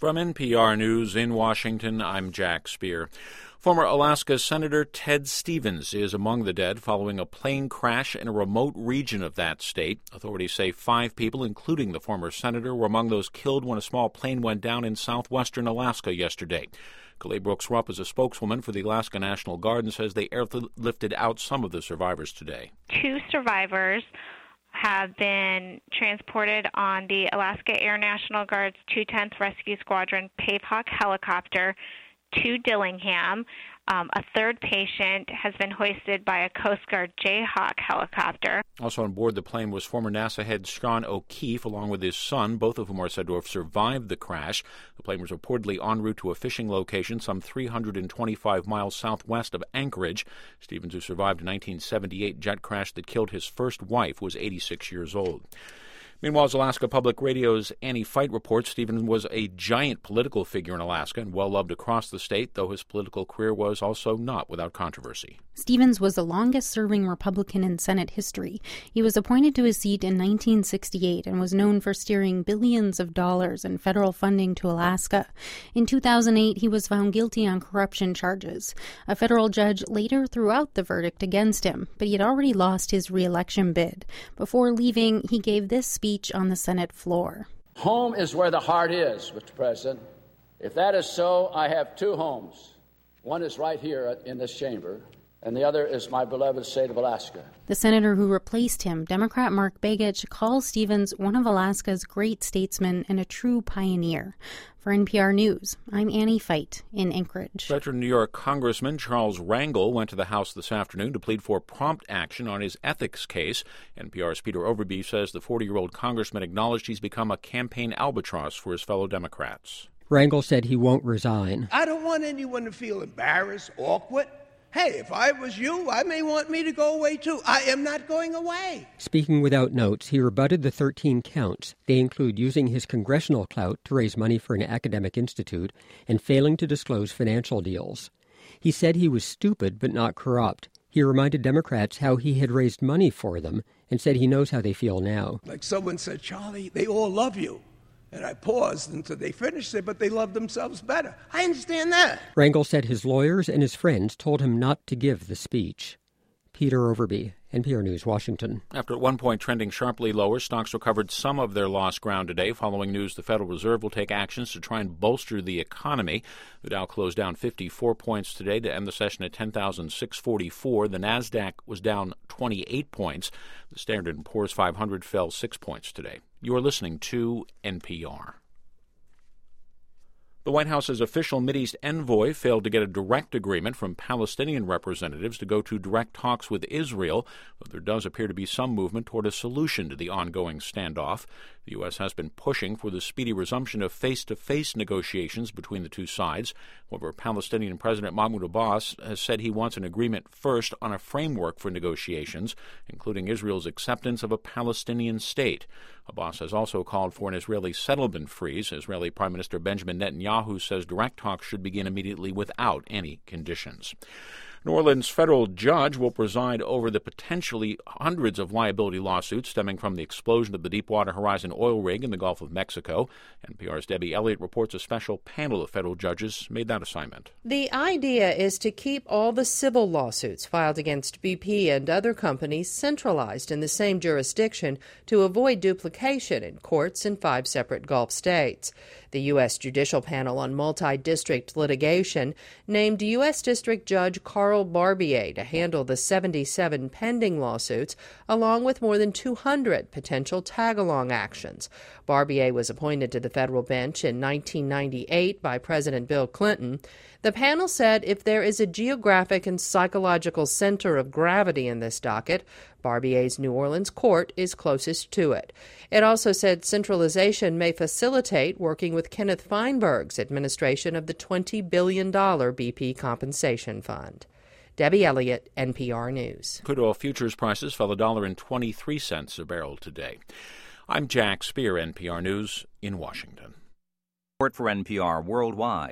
From NPR News in Washington, I'm Jack Speer. Former Alaska Senator Ted Stevens is among the dead following a plane crash in a remote region of that state. Authorities say 5 people, including the former senator, were among those killed when a small plane went down in southwestern Alaska yesterday. Kalei Brooks-Rupp is a spokeswoman for the Alaska National Guard and says they airlifted out some of the survivors today. 2 survivors have been transported on the Alaska Air National Guard's 210th Rescue Squadron Pavehawk helicopter to Dillingham. A third patient has been hoisted by a Coast Guard Jayhawk helicopter. Also on board the plane was former NASA head Sean O'Keefe, along with his son, both of whom are said to have survived the crash. The plane was reportedly en route to a fishing location some 325 miles southwest of Anchorage. Stevens, who survived a 1978 jet crash that killed his first wife, was 86 years old. Meanwhile, as Alaska Public Radio's Annie Fight reports, Stevens was a giant political figure in Alaska and well-loved across the state, though his political career was also not without controversy. Stevens was the longest-serving Republican in Senate history. He was appointed to his seat in 1968 and was known for steering billions of dollars in federal funding to Alaska. In 2008, he was found guilty on corruption charges. A federal judge later threw out the verdict against him, but he had already lost his re-election bid. Before leaving, he gave this speech on the Senate floor. Home is where the heart is, Mr. President. If that is so, I have 2 homes. One is right here in this chamber, and the other is my beloved state of Alaska. The senator who replaced him, Democrat Mark Begich, calls Stevens one of Alaska's great statesmen and a true pioneer. For NPR News, I'm Annie Fight in Anchorage. Veteran New York Congressman Charles Rangel went to the House this afternoon to plead for prompt action on his ethics case. NPR's Peter Overby says the 40-year-old congressman acknowledged he's become a campaign albatross for his fellow Democrats. Rangel said he won't resign. I don't want anyone to feel embarrassed, awkward. Hey, if I was you, I may want me to go away too. I am not going away. Speaking without notes, he rebutted the 13 counts. They include using his congressional clout to raise money for an academic institute and failing to disclose financial deals. He said he was stupid but not corrupt. He reminded Democrats how he had raised money for them and said he knows how they feel now. Like someone said, Charlie, they all love you. And I paused until they finished it, but they love themselves better. I understand that. Rangel said his lawyers and his friends told him not to give the speech. Peter Overby, NPR News, Washington. After at one point trending sharply lower, stocks recovered some of their lost ground today following news the Federal Reserve will take actions to try and bolster the economy. The Dow closed down 54 points today to end the session at 10,644. The Nasdaq was down 28 points. The Standard & Poor's 500 fell 6 points today. You are listening to NPR. The White House's official Mideast envoy failed to get a direct agreement from Palestinian representatives to go to direct talks with Israel, but there does appear to be some movement toward a solution to the ongoing standoff. The U.S. has been pushing for the speedy resumption of face-to-face negotiations between the two sides. However, Palestinian President Mahmoud Abbas has said he wants an agreement first on a framework for negotiations, including Israel's acceptance of a Palestinian state. Abbas has also called for an Israeli settlement freeze. Israeli Prime Minister Benjamin Netanyahu says direct talks should begin immediately without any conditions. New Orleans federal judge will preside over the potentially hundreds of liability lawsuits stemming from the explosion of the Deepwater Horizon oil rig in the Gulf of Mexico. NPR's Debbie Elliott reports a special panel of federal judges made that assignment. The idea is to keep all the civil lawsuits filed against BP and other companies centralized in the same jurisdiction to avoid duplication in courts in 5 separate Gulf states. The U.S. Judicial Panel on Multi-District Litigation named U.S. District Judge Carl Barbier to handle the 77 pending lawsuits, along with more than 200 potential tag-along actions. Barbier was appointed to the federal bench in 1998 by President Bill Clinton. The panel said if there is a geographic and psychological center of gravity in this docket, Barbier's New Orleans court is closest to it. It also said centralization may facilitate working with Kenneth Feinberg's administration of the $20 billion BP compensation fund. Debbie Elliott, NPR News. Crude oil futures prices fell $1.23 a barrel today. I'm Jack Speer, NPR News in Washington. Report for NPR Worldwide.